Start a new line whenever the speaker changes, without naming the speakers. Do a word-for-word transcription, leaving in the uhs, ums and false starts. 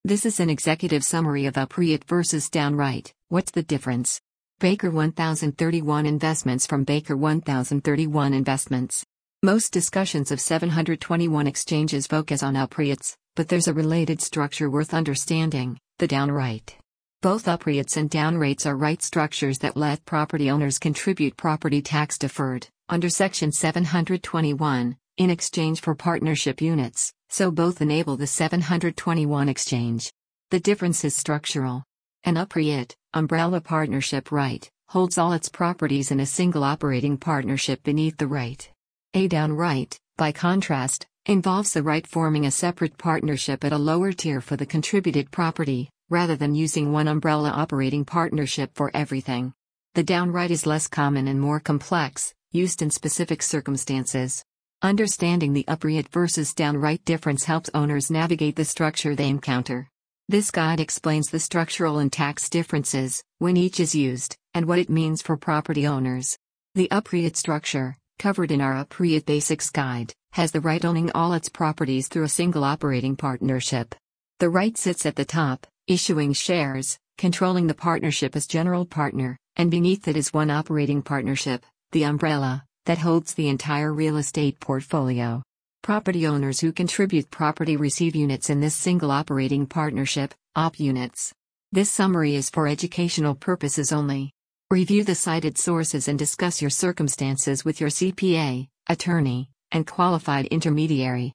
This is an executive summary of UPREIT versus Downright. What's the difference? Baker one thousand thirty-one Investments from Baker one thousand thirty-one Investments. Most discussions of seven hundred twenty-one exchanges focus on UPREITs, but there's a related structure worth understanding, the Downright. Both UPREITs and Downrights are right structures that let property owners contribute property tax deferred, under Section seven hundred twenty-one, in exchange for partnership units, so both enable the seven hundred twenty-one exchange. The difference is structural. An UPREIT, umbrella partnership right, holds all its properties in a single operating partnership beneath the right. A Downright, by contrast, involves the right forming a separate partnership at a lower tier for the contributed property, rather than using one umbrella operating partnership for everything. The Downright is less common and more complex, used in specific circumstances. Understanding the UPREIT versus Downright difference helps owners navigate the structure they encounter. This guide explains the structural and tax differences, when each is used, and what it means for property owners. The UPREIT structure, covered in our UPREIT Basics Guide, has the right owning all its properties through a single operating partnership. The right sits at the top, issuing shares, controlling the partnership as general partner, and beneath it is one operating partnership, the umbrella, that holds the entire real estate portfolio. Property owners who contribute property receive units in this single operating partnership, O P units. This summary is for educational purposes only. Review the cited sources and discuss your circumstances with your C P A, attorney, and qualified intermediary.